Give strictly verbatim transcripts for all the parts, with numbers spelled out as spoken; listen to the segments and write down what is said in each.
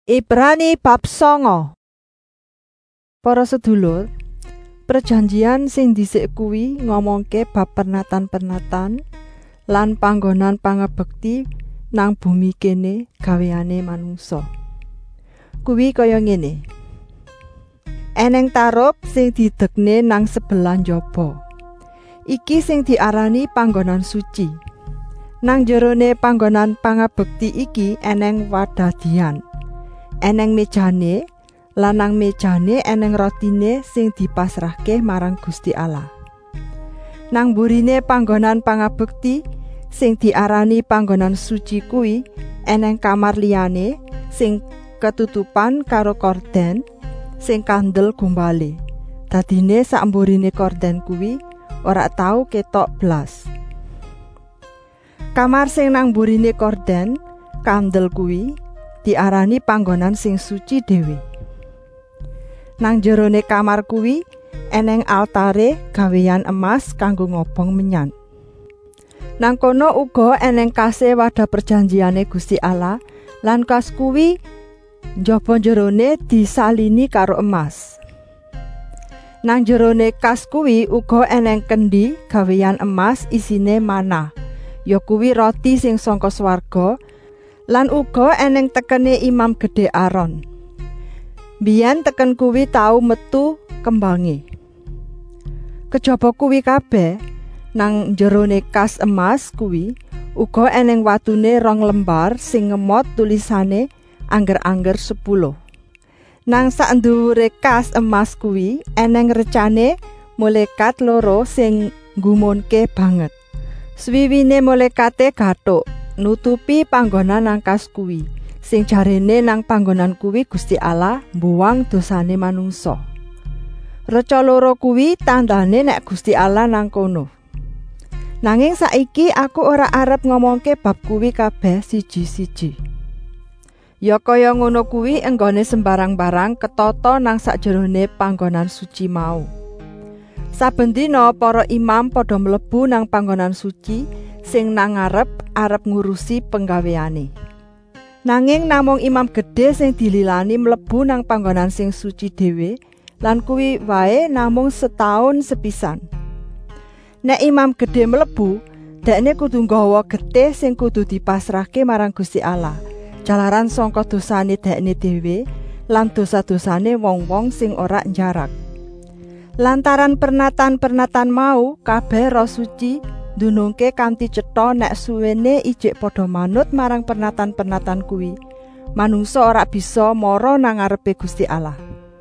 Ibrani bab sanga. Para sedulur, perjanjian sing dhisik kuwi ngomongke bab pernatan-pernatan lan panggonan pangabekti nang bumi kene gaweane manungsa. Kuwi kaya ngene. Eneng tarup sing didekne nang sebelah njaba. Iki sing diarani panggonan suci. Nang jerone panggonan pangabekti iki eneng wadadian. Eneng mejane lan nang mejane eneng rotine sing dipasrahke marang Gusti Allah. Nang burine panggonan pangabekti sing diarani panggonan suci kuwi eneng kamar liyane sing ketutupan karo korden sing kandel gumbale. Dadine sak mburine korden kuwi ora tau ketok blas. Kamar sing nang burine korden kandel kuwi diarani panggonan sing suci dhewe. Nang jerone kamar kuwi eneng altare gawean emas kanggo ngobong menyan. Nang kono uga eneng kase wadah perjanjiane Gusti Allah lan kas kuwi njaba jerone disalini karo emas. Nang jerone kas kuwi uga eneng kendi gawean emas isine manah, ya kuwi roti sing saka swarga. Lan uga eneng tekene Imam Gedhe Aron. Biyen teken kuwi tau metu kembange. Kejaba kuwi kabeh nang jerone kas emas kuwi uga eneng watune rong lembar sing ngemot tulisane angger-angger sepuluh. Nang sak dhuwure kas emas kuwi eneng recane malaikat loro sing nggumunke banget. Swiwine malaikate gathuk nutupi panggonan nang kas kuwi sing jarene nang panggonan kuwi Gusti Allah mbuwang dosane manungsa. Reca loro kuwi tandane nek Gusti Allah nang kono. Nanging saiki aku ora arep ngomongke bab kuwi kabeh siji-siji. Ya kaya ngono kuwi enggone sembarang barang ketata nang sakjerone panggonan suci mau. Saben dina para imam padha mlebu nang panggonan suci sing nang ngarep arep ngurusi penggaweane. Nanging namung Imam Gedhe sing dililani mlebu nang panggonan sing suci dhewe lan kuwi wae namung setahun sepisan. Nek Imam Gedhe mlebu, dekne kudu nggawa getih sing kudu dipasrahke marang Gusti Allah. Jalaran sangka dosane dekne dhewe lan dosa-dosane wong-wong sing ora njarak. Lantaran pernatan-pernatan mau kabeh roh suci dunungke kanthi cetha nek suwene ijik padha manut marang pernatan-pernatan kuwi manungsa ora bisa mara nang ngarepe Gusti Allah.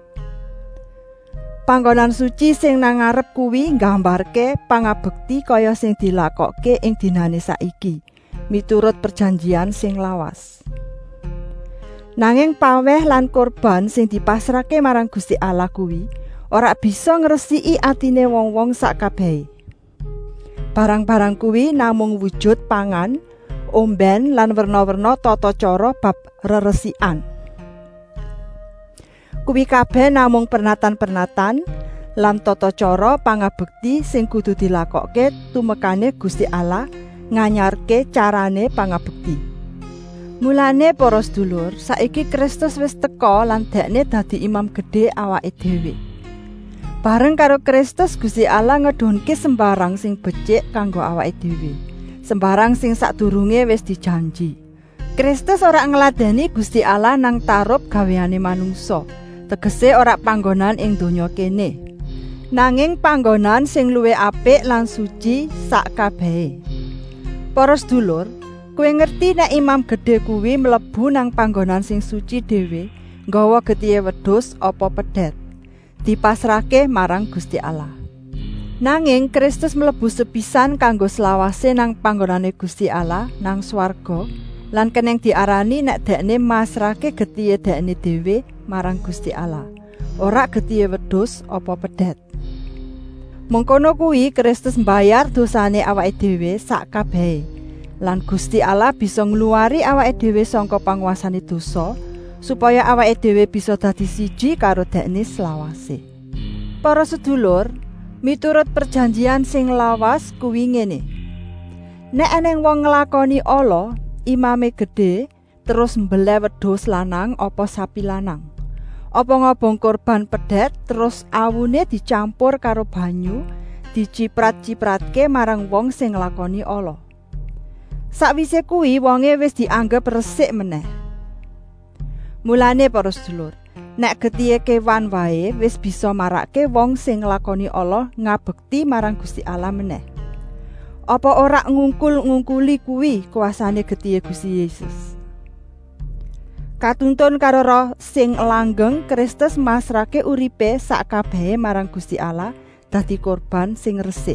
Panggonan suci sing nang ngarep kuwi nggambarke pangabekti kaya sing dilakokke ing dinane saiki miturut perjanjian sing lawas. Nanging paweh lan kurban sing dipasrahke marang Gusti Allah kuwi ora bisa ngresiki atine wong-wong sak kabehe. Barang-barang kuwi namung wujud pangan, omben lan werna-werna tata cara bab reresikan. Kuwi kabeh namung pernatan-pernatan lan tata cara pangabekti sing kudu dilakokke tumekane Gusti Allah nganyarke carane pangabekti. Mulane para sedulur, saiki Kristus wis teka lan dekne dadi Imam Gedhe awake dhewe. Bareng karo Kristus Gusti Allah ngedhunke sembarang sing becik kanggo awake dhewe. Sembarang sing sadurunge wis dijanji. Kristus ora ngladeni Gusti Allah nang tarup gaweane manungsa. Tegese ora panggonan ing donya kene. Nanging panggonan sing luwih apik lan suci sak kabehe. Para sedulur, kowe ngerti nek Imam Gedhe kuwi mlebu nang panggonan sing suci dhewe, nggawa getihe wedhus apa pedhet. Dipasrahke marang Gusti Allah. Nanging Kristus mlebu sepisan kanggo selawase nang panggonane Gusti Allah nang swarga lan keneng diarani nek dekne masrahke getihe dekne dhewe marang Gusti Allah, ora getihe wedhus apa pedhet. Mengkono kuwi Kristus mbayar dosane awake dhewe sak kabehe lan Gusti Allah bisa ngluwari awake dhewe saka panguasane dosa supaya awake dhewe bisa dadi siji karo dekne selawase. Para sedulur, miturut perjanjian sing lawas kuwi ngene. Nek eneng wong nglakoni ala, Imame Gedhe terus mbeleh wedhus lanang apa sapi lanang. Apa ngobong korban pedhet terus awune dicampur karo banyu, diciprat-cipratke marang wong sing nglakoni ala. Sakwise kuwi wonge wis dianggep resik meneh. Mulane para sedulur, nek getihe kewan wae wis bisa marake wong sing nglakoni ala ngabekti marang Gusti Allah meneh. Apa ora ngungkul-ngungkuli kuwi kuasane getihe Gusti Yesus. Katuntun karo Roh sing langgeng, Kristus masrake uripe sak kabehe marang Gusti Allah dadi korban sing resik.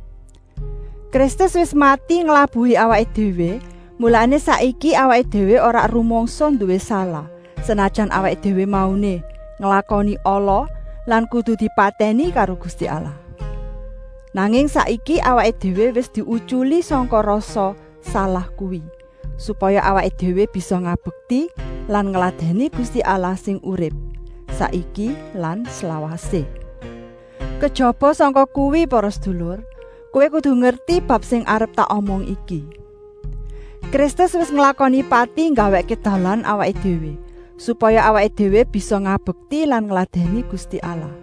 Kristus wis mati nglabuhi awake dhewe, mulane saiki awake dhewe ora rumangsa duwe salah, senajan awake dhewe maune nglakoni ala lan kudu dipateni karo Gusti Allah. Nanging saiki awake dhewe wis diuculi sangka rasa salah kuwi, supaya awake dhewe bisa ngabekti lan ngladeni Gusti Allah sing urip saiki lan selawase. Kejaba sangka kuwi para sedulur, kowe kudu ngerti bab sing arep tak omong iki. Kristus wis nglakoni pati nggaweke dalan awake dhewe, supaya awake dhewe bisa ngabekti lan ngladeni Gusti Allah.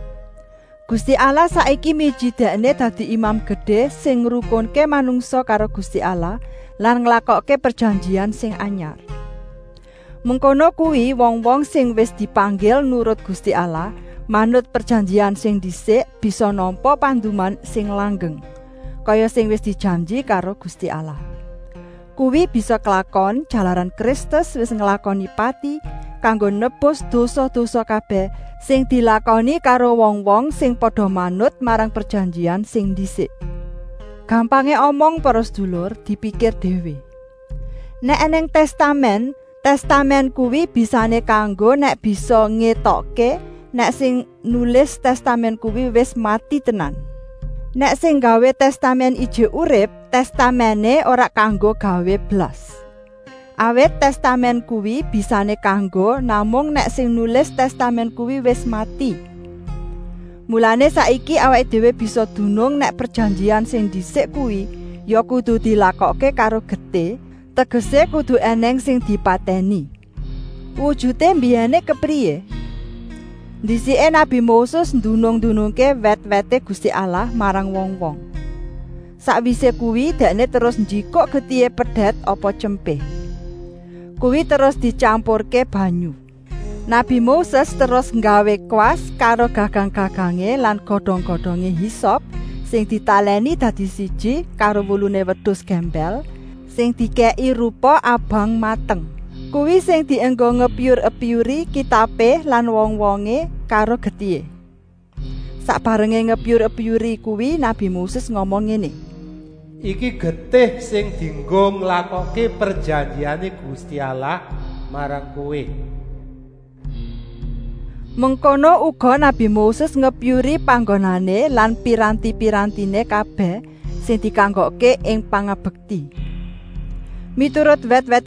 Gusti Allah saiki mijidakne dadi imam gedhe sing ngrukunke manungsa karo Gusti Allah lan nglakokke perjanjian sing anyar. Mengkono kuwi wong-wong sing wis dipanggil nurut Gusti Allah manut perjanjian sing dhisik bisa nampa panduman sing langgeng, kaya sing wis dijanji karo Gusti Allah. Kuwi bisa kelakon jalaran Kristus wis nglakoni pati kanggo nebus dosa-dosa kabeh sing dilakoni karo wong-wong sing padha manut marang perjanjian sing dhisik. Gampange omong para sedulur, dipikir dhewe. Nek eneng testamen, testamen kuwi bisane kanggo nek bisa ngetokke nek sing nulis testamen kuwi wis mati tenan. Nek sing gawe testamen ije urip, testamene ora kanggo gawe blas. Awet testamen kuwi bisane kanggo namung nek sing nulis testamen kuwi wis mati. Mulane saiki awake dhewe bisa dunung nek perjanjian sing dhisik kuwi ya kudu dilakokke karo getih, tegese kudu eneng sing dipateni. Wujude mbiyane kepriye? Dhisike Nabi Moses ndunung-dunungke wet-wete Gusti Allah marang wong-wong. Sakwise kuwi dekne terus njikuk getihe pedhet apa cempeh. Kuwi terus dicampurke banyu. Nabi Moses terus nggawe kuas karo gagang-gagange lan godhong-godhonge hisop sing ditaleni dadi siji karo wulune wedhus gembel sing dikeki rupa abang mateng. Kuwi sing dienggo ngepyur-epyuri kitabe lan wong-wonge karo getihe. Sabarenge ngepyur-epyuri kuwi Nabi Moses ngomong ngene, iki getih sing dienggo nglakokke perjanjiane Gusti Allah marang kowe. Mengkono uga Nabi Moses ngepyuri panggonane lan piranti-pirantine kabeh sing dikanggokke ing pangabekti. Miturut wet-wet